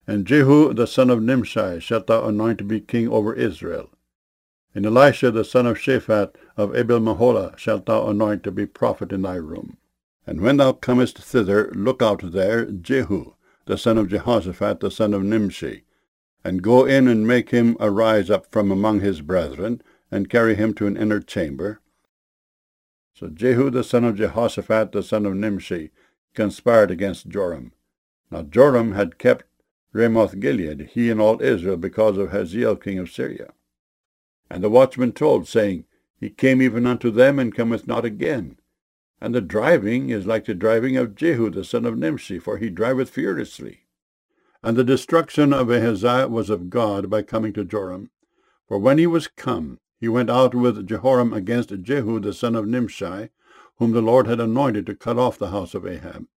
And Jehu the son of Nimshi shalt thou anoint to be king over Israel. And Elisha the son of Shaphat of Abel-Meholah shalt thou anoint to be prophet in thy room. And when thou comest thither, look out there Jehu the son of Jehoshaphat the son of Nimshi, and go in and make him arise up from among his brethren, and carry him to an inner chamber. So Jehu the son of Jehoshaphat the son of Nimshi conspired against Joram. Now Joram had kept Ramoth-Gilead, he and all Israel, because of Hazael king of Syria. And the watchman told, saying, He came even unto them, and cometh not again. And the driving is like the driving of Jehu the son of Nimshi, for he driveth furiously. And the destruction of Ahaziah was of God by coming to Joram. For when he was come, he went out with Jehoram against Jehu the son of Nimshi, whom the Lord had anointed to cut off the house of Ahab.